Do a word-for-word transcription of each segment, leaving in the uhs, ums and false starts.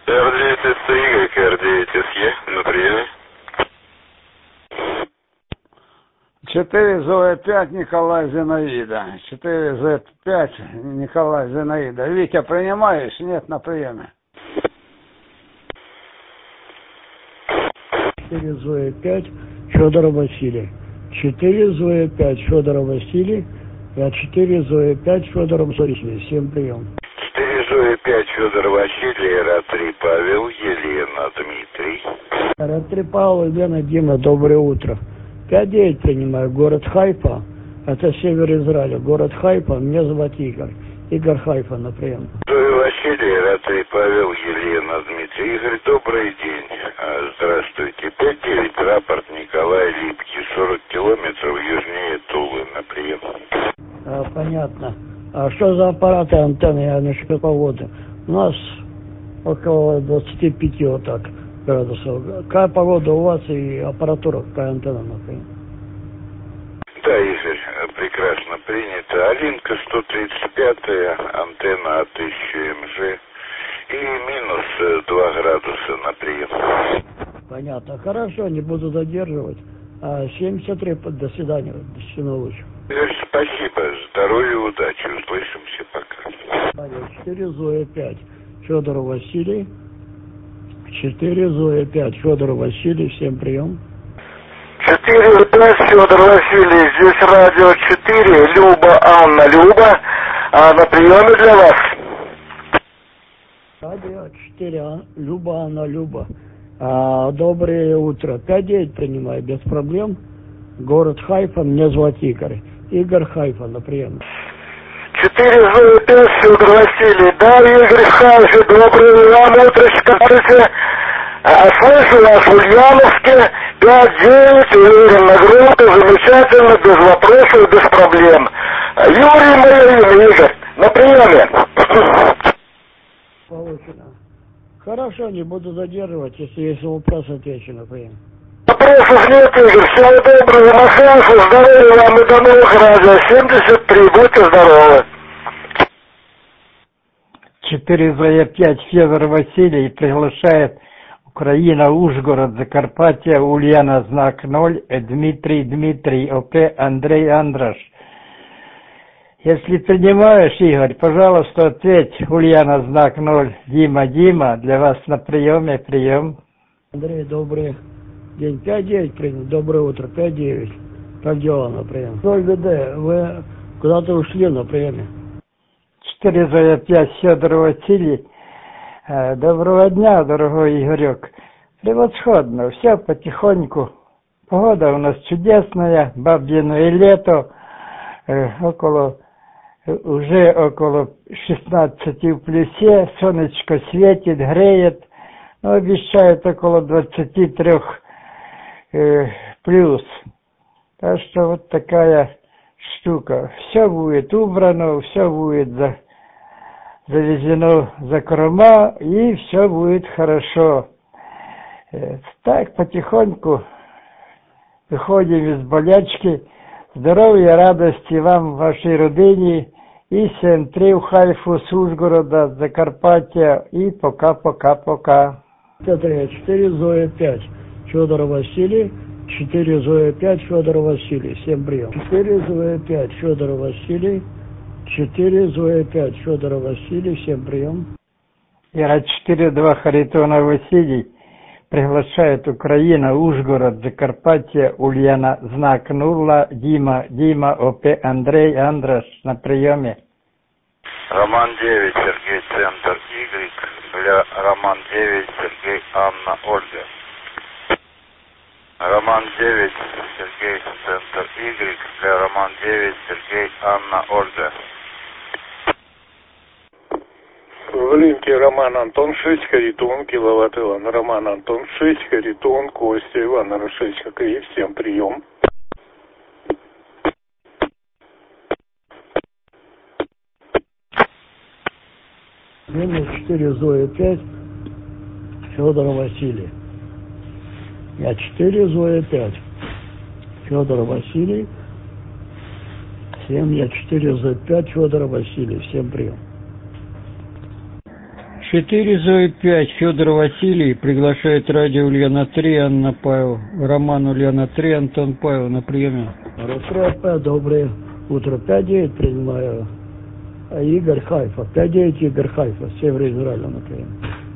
эр девять эс три, эр девять эс е на приеме. четыре зет пять Николай Зинаида. четыре зет пять Николай Зинаида. Витя, принимаешь? Нет, на приеме. четыре зет пять Федора Василий. четыре зет пять Федора Василий. Я четыре зет пять Федора Василий. Всем прием. четыре зет пять Федор Василий, эр три Павел, Елена, Дмитрий. эр три Павел, Елена, Дима, доброе утро. пять девять принимаю, город Хайфа, это север Израиля, город Хайфа, меня зовут Игорь, Игорь Хайфа на прием. Василий, эр три Павел, Елена, Дмитрий. Игорь, добрый день, здравствуйте. пять девять, рапорт Николай Липки, сорок километров южнее Тулы, на прием. А, понятно. А что за аппараты, антенны, я насчет погоды? У нас около двадцати пяти вот так градусов. Какая погода у вас и аппаратура, какая антенна, например? Да, Игорь, прекрасно принято. Алинка сто тридцать пятая, антенна от тысячи эм жэ и минус два градуса на прием. Понятно. Хорошо, не буду задерживать. А, семьдесят три, до свидания, до свидания. Игорь, спасибо, здоровья, удачи, услышимся пока. четыре зет пять Федор Василий. четыре зет пять Федор Василий, всем прием. четыре пять Федор Василий, здесь радио четыре, Люба, Анна, Люба, а на приеме для вас. Радио четыре, Люба, Анна, Люба. А, доброе утро. пять девять принимаю, без проблем. Город Хайфа, меня зовут Игорь. Игорь Хайфа, на прием. четыре зет пять Федор Василий, да, Игорь Хайфа, доброе вам утро, скажите. А, слышу вас в Ульяновске, пять девять, уверенно, громко, замечательно, без вопросов, без проблем. Юрий, мое имя, Игорь, на приеме. Получено. Хорошо, не буду задерживать, если есть вопрос, отвечу на прием. Вопросов нет, Игорь, всего доброго, на связи, здоровья вам и до новых радио, семьдесят три, будьте здоровы. четыре зет пять Федор Василий приглашает Украина, Ужгород, Закарпатье, Ульяна, знак ноль, Дмитрий, Дмитрий, ОП, Андрей, Андраш. Если принимаешь, Игорь, пожалуйста, ответь, Ульяна, знак ноль, Дима, Дима, для вас на приеме, прием. Андрей, добрый день, пять девять принял, доброе утро, пять девять, как дела на прием? ноль ВД, вы куда-то ушли на приеме? четыре зет пять Федор Василий. Доброго дня, дорогой Игорек. Превосходно, все потихоньку. Погода у нас чудесная, бабьиное лето, э, около, уже около шестнадцати в плюсе, солнышко светит, греет, но обещают около двадцати трёх э, плюс. Так что вот такая штука. Все будет убрано, все будет за... завезено за корма, и все будет хорошо. Так потихоньку выходим из болячки. Здоровья, радости вам, вашей родине, и семь три в Хайфу, с Ужгорода, Закарпаття, и пока-пока-пока. четыре зет пять Федор Василий, четыре зет пять Федор Василий, всем прием. четыре зет пять Федор Василий, четыре зет пять Федор Василий, всем прием. эр четыре два Харитона Василий приглашает Украина, Ужгород, Закарпаттье, Ульяна, знак нула, Дима, Дима, ОП, Андрей, Андраш, на приеме. Роман девять, Сергей, центр Y, для Роман девять, Сергей, Анна, Ольга. Роман девять, Сергей, центр Y, для Роман девять, Сергей, Анна, Ольга. В линке Роман Антон шесть, Харитон, киловатт Иван. Роман Антон шесть, Харитон, Костя, Иван, шесть, как и всем прием. Минус четыре зет пять Федор Василий. Я четыре зет пять Федор Василий. семь, я четыре зет пять Федор Василий. Всем прием. четыре Зои пять, Федор Василий, приглашает радио Ульяна три, Анна Павел, Роман Ульяна три, Антон Павел на приеме. Хорошо, доброе утро, пять девять принимаю, Игорь Хайфа, пять девять Игорь Хайфа, север Израиля на приеме.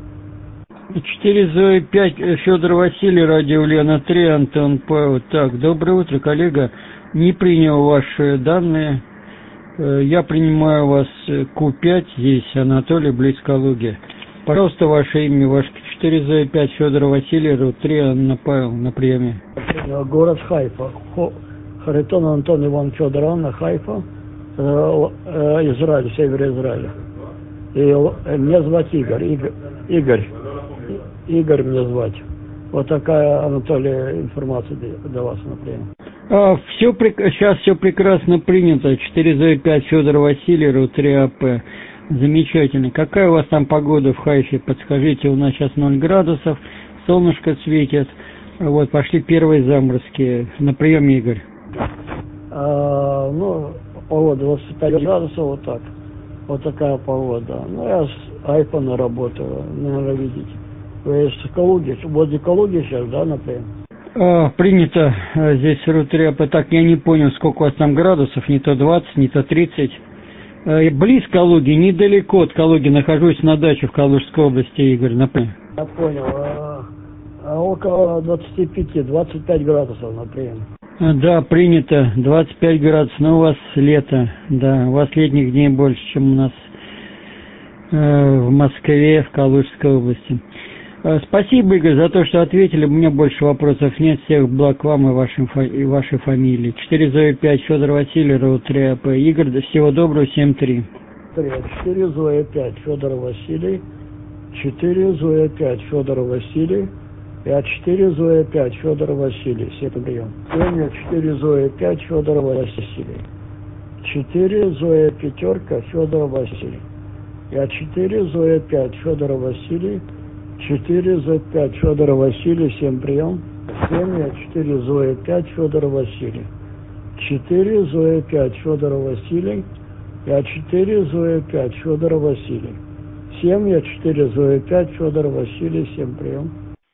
четыре Зои пять, Федор Василий, радио Ульяна три, Антон Павел. Так, доброе утро, коллега, не принял ваши данные. Я принимаю вас Q пять, здесь Анатолий, близ Калуги. Пожалуйста, ваше имя, ваш четыре Зои пять, Федор Василий, Ру три, Анна Павел на приеме. Город Хайфа. Харитон Антон Иван Федор Анна, Хайфа, Израиль, север Израиля. И меня звать Игорь. Игорь. Игорь, Игорь меня звать. Вот такая, Анатолий, информация для вас на приеме. А, все, сейчас все прекрасно принято. четыре Зои пять, Федор Василий, Ру три А П. Замечательно. Какая у вас там погода в Хайфе? Подскажите, у нас сейчас ноль градусов, солнышко светит. Вот, пошли первые заморозки. На прием, Игорь. А, ну, погода двадцать пять градусов, вот так. Вот такая погода. Ну, я с айфона работаю, наверное, видите. Вы с Калуги, возле Калуги сейчас, да, например? А, принято здесь Ру три А П. Так, я не понял, сколько у вас там градусов, не то двадцать, не то тридцать. А, близ Калуги, недалеко от Калуги, нахожусь на даче в Калужской области, Игорь, например. Я понял. А, а около двадцати пяти, двадцать пять градусов, например. А, да, принято, двадцать пять градусов, но у вас лето, да, у вас летних дней больше, чем у нас э, в Москве, в Калужской области. Спасибо, Игорь, за то, что ответили. У меня больше вопросов нет. Всех благ вам и, вашим, и вашей фамилии. четыре Зои пять, Федор Василий, Ру три А П. Игорь, всего доброго, семь три. четыре Зои пять, Федор Василий. четыре Зои пять, Федор Василий. Я четыре Зои пять, Федор Василий. Все прием. Сегодня четыре Зои пять, Федор Василий. четыре Зои пятерка, Федор Василий. Я четыре Зои пять, Федор Василий. четыре Зои пять, Федор Василий, всем прием. семь, я четыре Зои пять, Федор Василий. четыре Зои пять, Федор Василий. Я четыре Зои пять, Федор Василий. семь, я четыре Зои пять, Федор Василий, всем прием.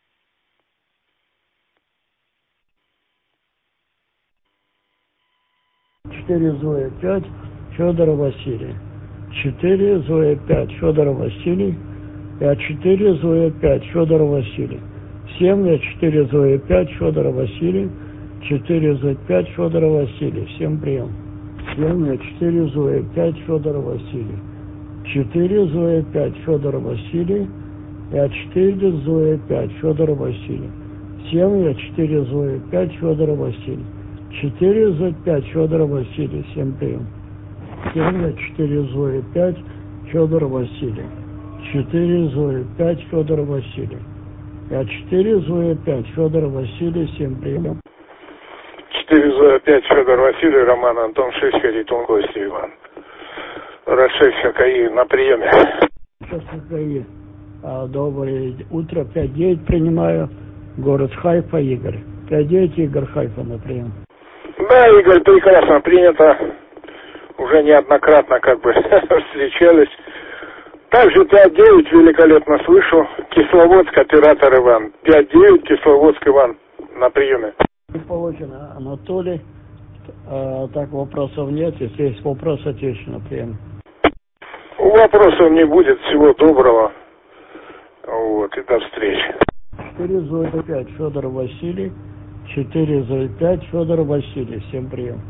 четыре Зои пять, Федор Василий. четыре Зои пять, Федор Василий. Я четыре Зои пять, Федор Василий. семь, я четыре Зои пять, Федор Василий. четыре Зои пять, Федор Василий. Всем прием. семь, я четыре Зои пять, Федор Василий. четыре Зои пять, Федор Василий. Я четыре Зои пять, Федор Василий. семь, я четыре Зои пять, Федор Василий. четыре Зои пять, Федор Василий. Всем прием. семь, я четыре Зои пять, Федор Василий. четыре Зои пять, Федор Василий. Я четыре Зои пять, Федор Василий, всем прием. четыре Зои пять, Федор Василий, Роман Антон шесть, Харитон Костя Иван. Рашель Шакаи на приеме. Шакаи. Доброе утро, пять девять принимаю. Город Хайфа, Игорь. пять девять, Игорь Хайфа на прием. Да, Игорь, прекрасно принято. Уже неоднократно как бы встречались. Также пять девять, великолепно слышу. Кисловодск, оператор Иван. пять девять, Кисловодск, Иван, на приеме. Получено, Анатолий. А, так, вопросов нет. Если есть вопрос, отвечу на прием. Вопросов не будет. Всего доброго. Вот, и до встречи. четыре Зои пять, Федор Василий. четыре Зои пять, Федор Василий. Всем прием.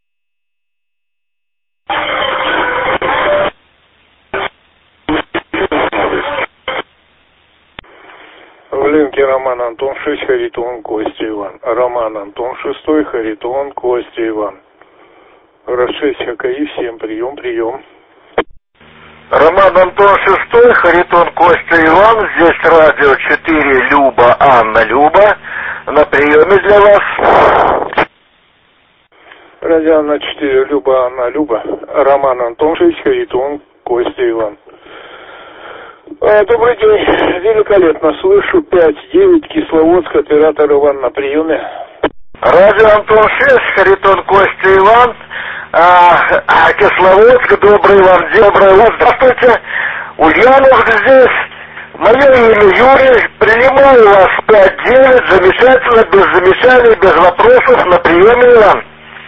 В линке Роман Антон шесть, Харитон Костя Иван. Роман Антон шесть, Харитон Костя Иван. Рашель Шакаи, всем прием, прием. Роман Антон шесть, Харитон Костя Иван. Здесь радио четыре, Люба, Анна, Люба. На приеме для вас. Радио Анна четыре, Люба, Анна, Люба. Роман Антон шесть, Харитон Костя Иван. Добрый день, великолепно слышу. пять девять, Кисловодск, оператор Иван на приеме. Радио Антон шесть, Харитон Костя Иван. А, а, Кисловодск, добрый вам день, доброе утро. Здравствуйте. Ульяновск здесь. Мое имя Юрий. Принимаю вас пять девять. Замечательно, без замечаний, без вопросов. На приеме, Иван.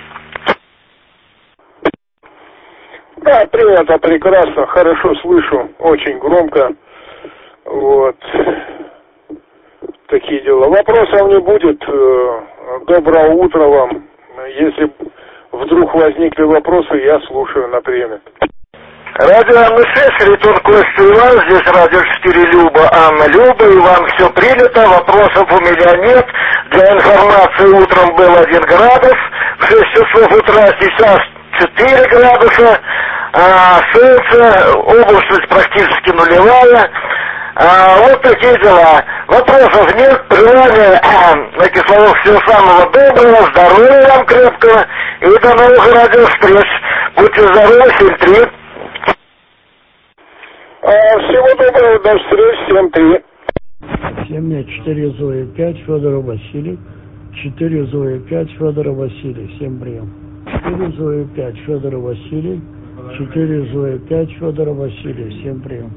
Да, принято, прекрасно, хорошо слышу, очень громко. Вот. Такие дела. Вопросов не будет. Доброго утра вам. Если вдруг возникли вопросы, я слушаю на приеме. Радио Анна шесть, Ритон Костя Иван, здесь радио четыре Люба, Анна Люба, Иван, все принято, вопросов у меня нет. Для информации, утром был один градус, в шесть часов утра сейчас четыре градуса, а солнце, облачность практически нулевая. А, вот такие дела. Вопросов нет, желания на кислород всего самого доброго, здоровья вам крепкого и до новых радиовстреч. Будьте здоровы, семь три. Всего доброго, до встречи, семь три. семь четыре Зоя пять, Федоров Василий. четыре Зоя пять, Федоров Василий. Всем прием. четыре Зоя пять, Федоров Василий. четыре Зоя пять, Федоров Василий. Всем прием.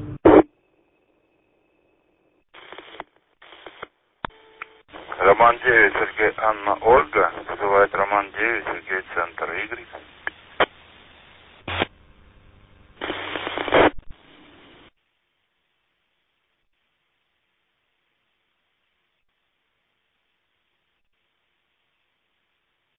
Роман девять, Сергей, Анна, Ольга. Вызывает Роман девять, Сергей, центр, Игорь.